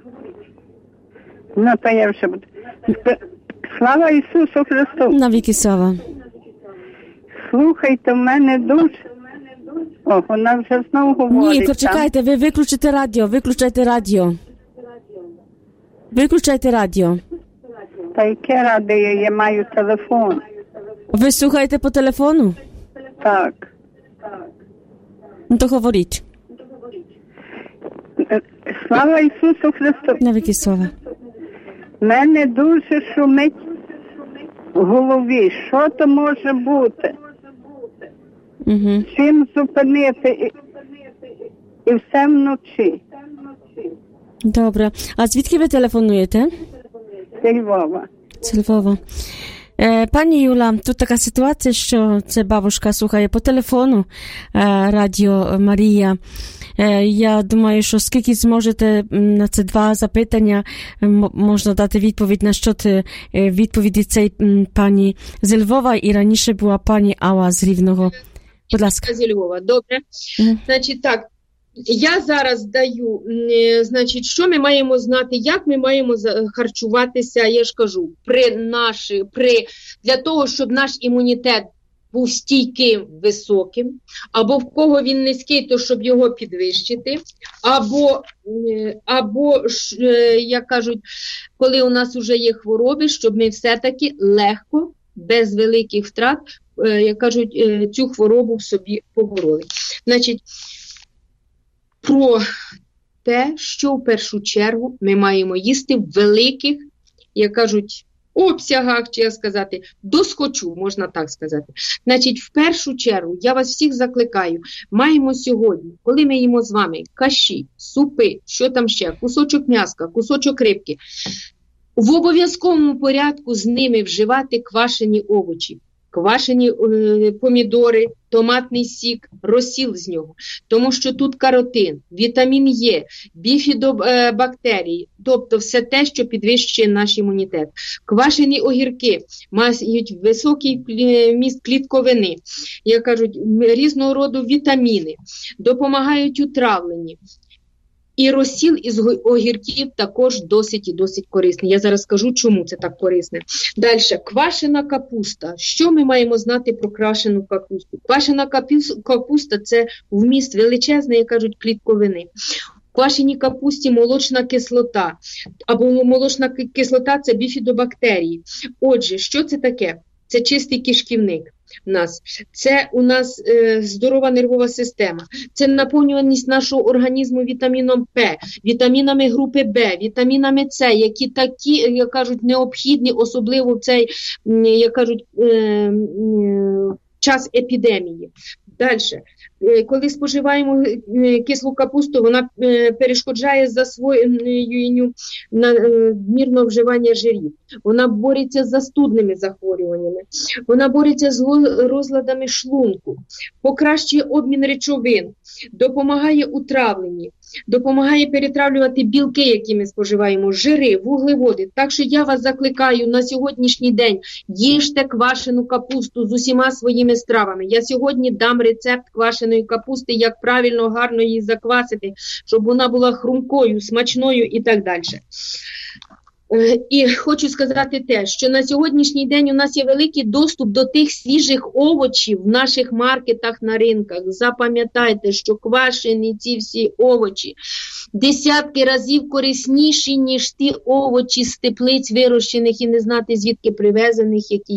Ну, то я вже буду. Слава Ісусу Христу! Навіки слава. Слухайте, в мене дуже... О, вона вже знову говорить. Ні, почекайте, ви виключите радіо, виключайте радіо. Виключайте радіо. Та яке радіо? Я маю телефон. Ви слухаєте по телефону? Так. Ну, то говоріть. Слава Ісусу Христу! Навіки слава. Мене дуже шумить в голові. Що то може бути? Угу. Чим зупинити і, і все вночі. Добре. А звідки ви телефонуєте? З Львова. З Львова. Пані Юла, тут така ситуація, що це бабушка слухає по телефону Радіо Марія. Я думаю, що скільки зможете на ці два запитання можна дати відповідь на що відповіді цей пані з Львова і раніше була пані Ава з Рівного. Будь ласка. З Львова, добре. Mm. Значить так, я зараз даю, значить, що ми маємо знати, як ми маємо харчуватися, я ж кажу, при наші, при, для того, щоб наш імунітет був стійким, високим, або в кого він низький, то щоб його підвищити, або, або як кажуть, коли у нас вже є хвороби, щоб ми все-таки легко, без великих втрат, як кажуть, цю хворобу в собі побороли. Значить, про те, що в першу чергу ми маємо їсти в великих, як кажуть, обсягах, чи я сказати, доскочу, можна так сказати. Значить, в першу чергу, я вас всіх закликаю, маємо сьогодні, коли ми їмо з вами каші, супи, що там ще, кусочок м'яска, кусочок рибки, в обов'язковому порядку з ними вживати квашені овочі. Квашені е, помідори, томатний сік, розсіл з нього. Тому що тут каротин, вітамін Е, біфідобактерії, тобто все те, що підвищує наш імунітет. Квашені огірки мають високий міст клітковини, як кажуть, різного роду вітаміни, допомагають у травленні. І розсіл із огірків також досить і досить корисний. Я зараз скажу, чому це так корисне. Далі, квашена капуста. Що ми маємо знати про квашену капусту? Квашена капуста – це вміст величезний, як кажуть, клітковини. В квашеній капусті молочна кислота, або молочна кислота – це біфідобактерії. Отже, що це таке? Це чистий кишківник. У нас. Це у нас е, здорова нервова система, це наповнюваність нашого організму вітаміном П, вітамінами групи Б, вітамінами С, які такі, як кажуть, необхідні, особливо в цей, як кажуть, е, е, час епідемії. Далі. Коли споживаємо кислу капусту, вона перешкоджає засвоєнню надмірного вживання жирів. Вона бореться з застудними захворюваннями. Вона бореться з розладами шлунку, покращує обмін речовин, допомагає у травленні, допомагає перетравлювати білки, які ми споживаємо, жири, вуглеводи. Так що я вас закликаю на сьогоднішній день, їжте квашену капусту з усіма своїми стравами. Я сьогодні дам рецепт квашеної капусти, як правильно, гарно її заквасити, щоб вона була хрумкою, смачною і так далі. І хочу сказати те, що на сьогоднішній день у нас є великий доступ до тих свіжих овочів в наших маркетах на ринках. Запам'ятайте, що квашені ці всі овочі десятки разів корисніші, ніж ті овочі з теплиць вирощених і не знати звідки привезених, які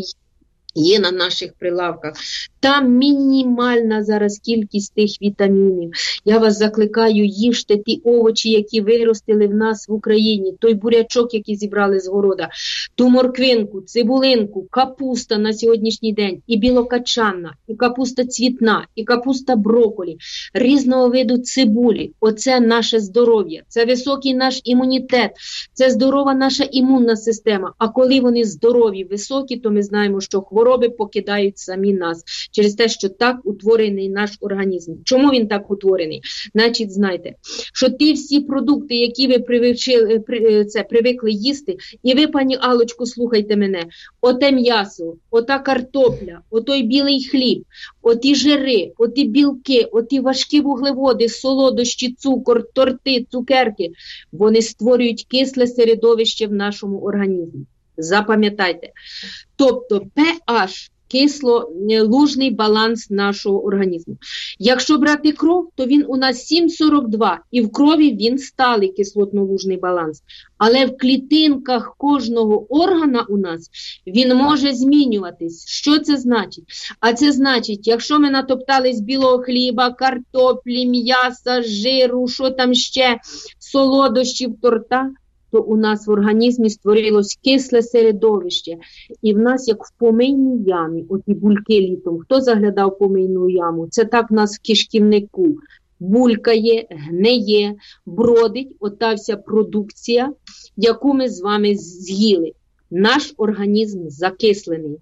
є на наших прилавках. Там мінімальна зараз кількість тих вітамінів. Я вас закликаю, їжте ті овочі, які виростили в нас в Україні, той бурячок, який зібрали з города, ту морквинку, цибулинку, капуста на сьогоднішній день, і білокачанна, і капуста цвітна, і капуста брокколі, різного виду цибулі. Оце наше здоров'я, це високий наш імунітет, це здорова наша імунна система. А коли вони здорові, високі, то ми знаємо, що хвороби покидають самі нас. Через те, що так утворений наш організм. Чому він так утворений? Значить, знайте, що ті всі продукти, які ви привичили, при, це, привикли їсти, і ви, пані Аллочко, слухайте мене, оте м'ясо, ота картопля, отой білий хліб, оті жири, оті білки, оті важкі вуглеводи, солодощі, цукор, торти, цукерки, вони створюють кисле середовище в нашому організмі. Запам'ятайте. Тобто pH, кисло-лужний баланс нашого організму. Якщо брати кров, то він у нас сім сорок два, і в крові він сталий кислотно-лужний баланс. Але в клітинках кожного органа у нас він може змінюватись. Що це значить? А це значить, якщо ми натоптались білого хліба, картоплі, м'яса, жиру, що там ще, солодощів, торта, то у нас в організмі створилось кисле середовище. І в нас, як в помийній ямі, оті бульки літом. Хто заглядав в помийну яму? Це так в нас в кишківнику. Булькає, гниє, бродить ота вся продукція, яку ми з вами з'їли. Наш організм закислений.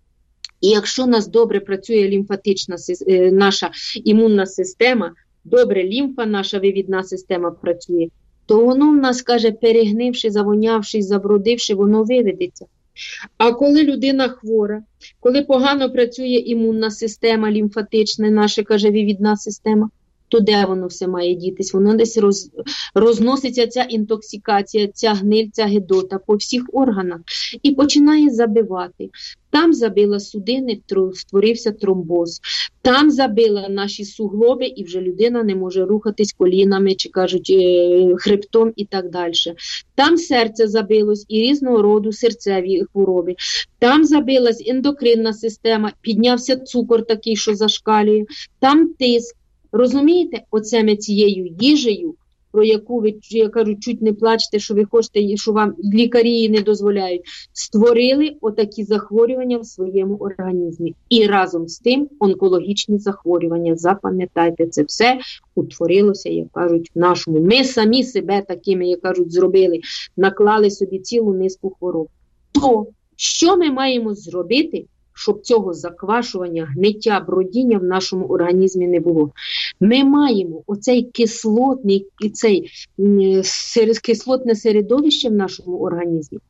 І якщо у нас добре працює лімфатична наша імунна система, добре лімфа, наша вивідна система працює, то воно в нас, каже, перегнивши, завонявши, забродивши, воно виведеться. А коли людина хвора, коли погано працює імунна система, лімфатична, наша, каже, вивідна система, то де воно все має дітись? Воно десь роз, розноситься ця інтоксикація, ця гниль, ця гидота по всіх органах і починає забивати. Там забила судини, створився тромбоз. Там забила наші суглоби, і вже людина не може рухатись колінами, чи кажуть, хребтом і так далі. Там серце забилось і різного роду серцеві хвороби. Там забилась ендокринна система, піднявся цукор такий, що зашкалює. Там тиск. Розумієте, оце ми цією їжею, про яку ви, я кажу, чуть не плачте, що ви хочете, що вам лікарі не дозволяють, створили отакі захворювання в своєму організмі. І разом з тим онкологічні захворювання. Запам'ятайте, це все утворилося, як кажуть, в нашому. Ми самі себе такими, як кажуть, зробили, наклали собі цілу низку хвороб. То, що ми маємо зробити, щоб цього заквашування, гниття, бродіння в нашому організмі не було? Ми маємо оцей кислотний, цей кислотне середовище в нашому організмі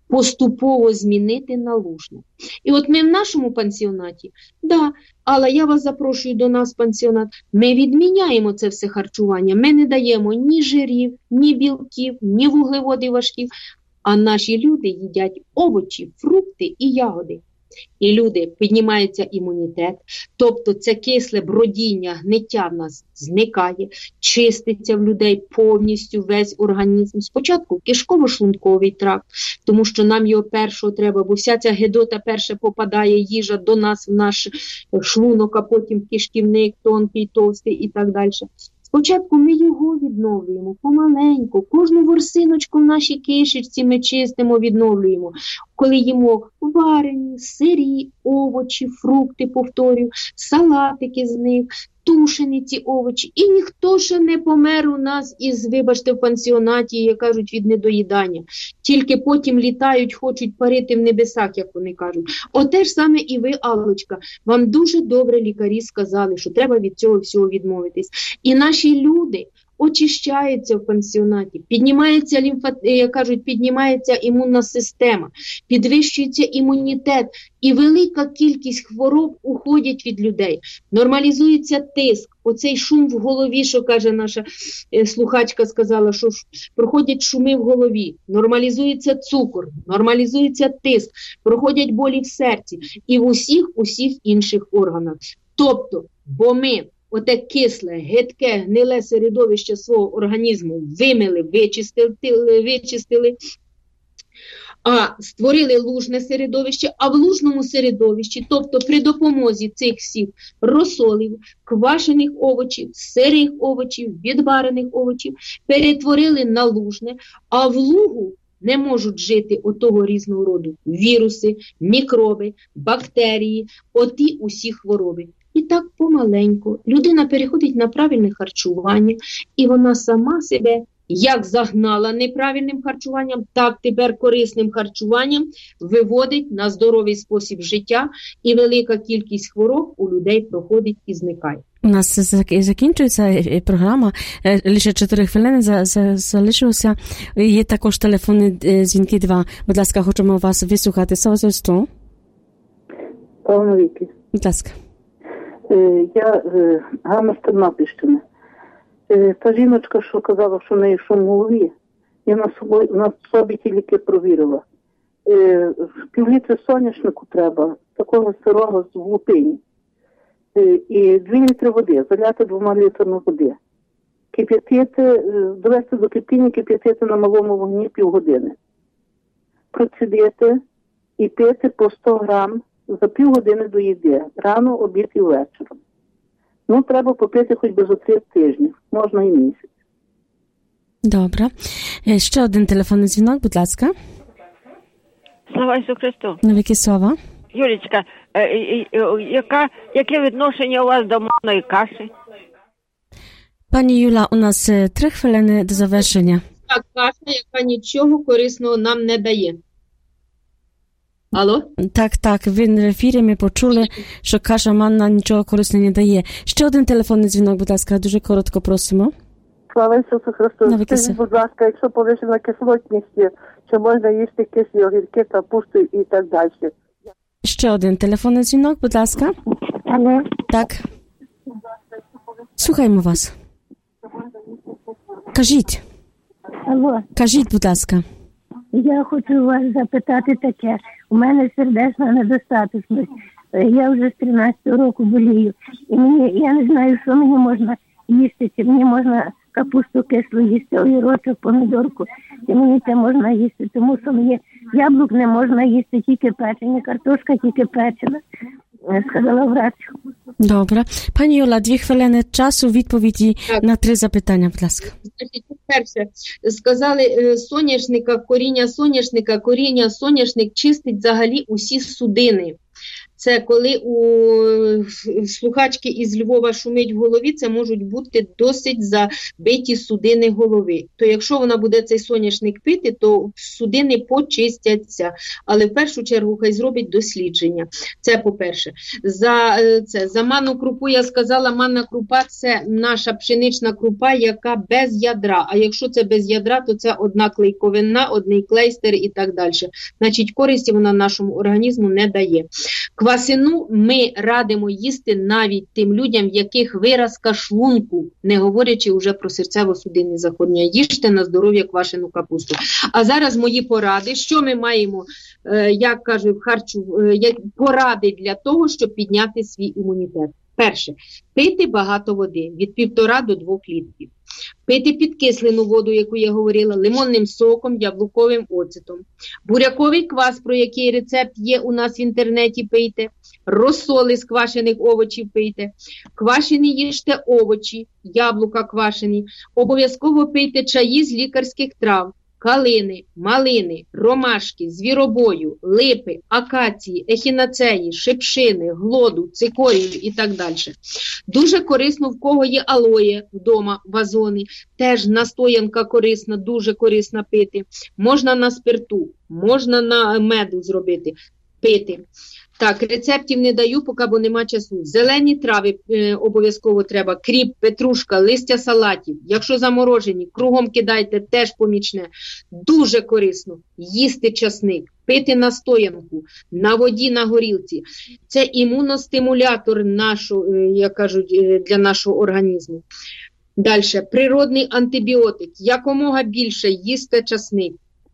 поступово змінити на лужне. І от ми в нашому пансіонаті, да, але я вас запрошую до нас в пансіонат, ми відміняємо це все харчування, ми не даємо ні жирів, ні білків, ні вуглеводів важких, а наші люди їдять овочі, фрукти і ягоди. І люди, піднімається імунітет, тобто це кисле бродіння, гниття в нас зникає, чиститься в людей повністю весь організм. Спочатку кишково-шлунковий тракт, тому що нам його першого треба, бо вся ця гидота перша попадає їжа до нас в наш шлунок, а потім в кишківник, тонкий, товстий і так далі. Спочатку ми його відновлюємо помаленьку, кожну ворсиночку в нашій кишечці ми чистимо, відновлюємо. Коли їмо варені, сирі, овочі, фрукти, повторюю, салатики з них, тушені ці овочі. І ніхто ще не помер у нас із, вибачте, в пансіонаті, як кажуть, від недоїдання. Тільки потім літають, хочуть парити в небесах, як вони кажуть. Оте ж саме і ви, Аллочка. Вам дуже добре лікарі сказали, що треба від цього всього відмовитись. І наші люди очищаються в пансіонаті, піднімається лімфа, як кажуть, піднімається імунна система, підвищується імунітет, і велика кількість хвороб уходять від людей. Нормалізується тиск, оцей шум в голові, що каже наша е, слухачка, сказала, що ш, проходять шуми в голові, нормалізується цукор, нормалізується тиск, проходять болі в серці і в усіх, усіх інших органах. Тобто, бо ми оте кисле, гидке, гниле середовище свого організму вимили, вичистили, вичистили, а створили лужне середовище, а в лужному середовищі, тобто при допомозі цих всіх розсолів, квашених овочів, сирих овочів, відварених овочів, перетворили на лужне, а в лугу не можуть жити отого різного роду віруси, мікроби, бактерії, оті усі хвороби. І так помаленьку людина переходить на правильне харчування, і вона сама себе як загнала неправильним харчуванням, так тепер корисним харчуванням виводить на здоровий спосіб життя, і велика кількість хвороб у людей проходить і зникає. У нас закінчується програма, лише чотири хвилини залишилося. Є також телефонні дзвінки два. Будь ласка, хочемо вас вислухати. Сто. Павло Віки. Будь ласка. Я Ганна з Тернопільщини. Та жіночка, що казала, що в неї шум в голові, я на собі, на собі ті ліки провірила. Півлітри соняшнику треба, такого сирого з лупині. І дві літри води, заляти двома літрами води. Кип'ятити, довести до кипіння, кип'ятити на малому вогні півгодини. Процідити і пити по сто грам за півгодини до їди, рано, обід і вечором. Ну, треба попити хоч би за три тижні, можна і місяць. Добре. Ще один телефонний дзвінок, будь ласка. Слава Ісусу Христу. Навіки слава. Юлічка, е, е, е, яка, яке відношення у вас до манної каші? Пані Юла, у нас три хвилини до завершення. Так, каша, яка нічого корисного нам не дає. Алло? Так, так, ви в ефірі ми почули, що каша манна нічого корисного не дає. Ще один телефонний дзвінок, будь ласка, дуже коротко просимо. Слава Ісусу Христу. Скажіть, будь ласка, якщо повищена кислотність, чи можна їсти кислі огірки, капусту і так далі? Ще один телефонний дзвінок, будь ласка. Алло? Так. Слухаємо вас. Кажіть. Алло. Кажіть, будь ласка. Я хочу вас запитати таке. У мене сердечна недостаточність. Я вже з тринадцятого року болію. І мені, я не знаю, що мені можна їсти. Чи мені можна капусту кислу їсти, огірочок, помідорку. Чи мені це можна їсти, тому що мені яблук не можна їсти, тільки печені, картошка тільки печена. Сказала врач. Добре. Пані Юла, дві хвилини часу відповіді так на три запитання, будь ласка. Значить, перше, сказали соняшника, коріння соняшника, коріння соняшник чистить взагалі усі судини. Це коли у слухачки із Львова шумить в голові, це можуть бути досить забиті судини голови. То якщо вона буде цей соняшник пити, то судини почистяться. Але в першу чергу хай зробить дослідження. Це по-перше. За, це, за манну крупу я сказала, манна крупа – це наша пшенична крупа, яка без ядра. А якщо це без ядра, то це одна клейковина, одний клейстер і так далі. Значить, користі вона нашому організму не дає. Квасину ми радимо їсти навіть тим людям, в яких виразка шлунку, не говорячи вже про серцево-судинні захворювання. Їжте на здоров'я квашену капусту. А зараз мої поради. Що ми маємо, е, як кажу, в харчу, е, поради для того, щоб підняти свій імунітет. Перше. Пити багато води, від півтора до двох літрів. Пити підкислену воду, яку я говорила, лимонним соком, яблуковим оцетом. Буряковий квас, про який рецепт є у нас в інтернеті, пийте. Розсоли з квашених овочів пийте. Квашені їжте овочі, яблука квашені. Обов'язково пийте чаї з лікарських трав. Калини, малини, ромашки, звіробою, липи, акації, ехінацеї, шипшини, глоду, цикорію і так далі. Дуже корисно, в кого є алоє вдома, вазони, теж настоянка корисна, дуже корисна пити. Можна на спирту, можна на меду зробити, пити. Так, рецептів не даю, поки, бо нема часу. Зелені трави е, обов'язково треба, кріп, петрушка, листя салатів. Якщо заморожені, кругом кидайте, теж помічне. Дуже корисно їсти часник, пити настоянку, на воді, на горілці. Це імуностимулятор нашого, е, як кажуть, е, для нашого організму. Далі, природний антибіотик. Якомога більше їсти часник.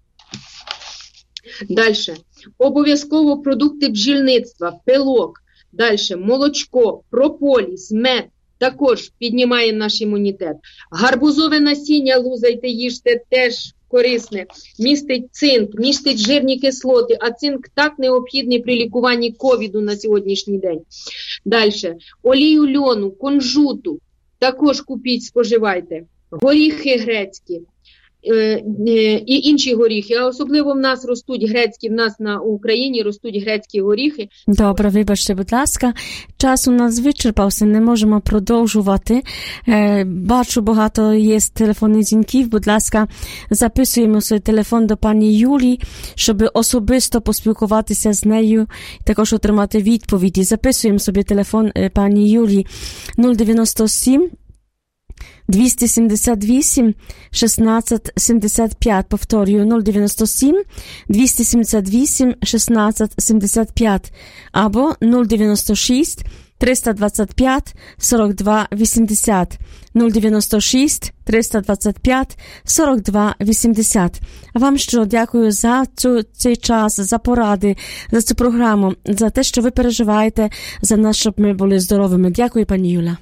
Далі. Обов'язково продукти бджільництва, пилок, далі молочко, прополіс, мед також піднімає наш імунітет. Гарбузове насіння лузайте, їжте, теж корисне, містить цинк, містить жирні кислоти, а цинк так необхідний при лікуванні ковіду на сьогоднішній день. Далі, олію льону, кунжуту також купіть, споживайте, горіхи грецькі. І інші горіхи, а особливо в нас ростуть грецькі, в нас на Україні ростуть грецькі горіхи. Добре, вибачте, будь ласка, час у нас вичерпався, не можемо продовжувати. Бачу, багато є телефонних дзвінків, будь ласка, записуємо свій телефон до пані Юлії, щоб особисто поспілкуватися з нею, також отримати відповіді. Записуємо собі телефон пані Юлії нуль дев'яносто сім двісті сімдесят вісім шістнадцять сімдесят п'ять, повторюю, нуль дев'яносто сім двісті сімдесят вісім шістнадцять сімдесят п'ять, або нуль дев'яносто шість триста двадцять п'ять сорок два вісімдесят, нуль дев'яносто шість триста двадцять п'ять сорок два вісімдесят. А вам щиро дякую за цю, цей час, за поради, за цю програму, за те, що ви переживаєте за нас, щоб ми були здоровими. Дякую, пані Юля.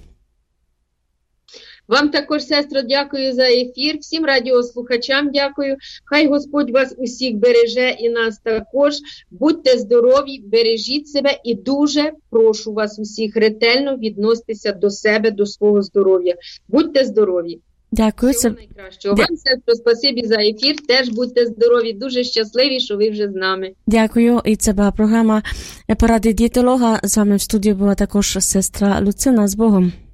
Вам також, сестро, дякую за ефір, всім радіослухачам дякую. Хай Господь вас усіх береже і нас також. Будьте здорові, бережіть себе і дуже прошу вас усіх ретельно відноситися до себе, до свого здоров'я. Будьте здорові. Дякую. Всього найкращого. Вам, сестро, спасибі за ефір. Теж будьте здорові. Дуже щасливі, що ви вже з нами. Дякую. І це була програма «Поради дієтолога». З вами в студії була також сестра Люцина. З Богом.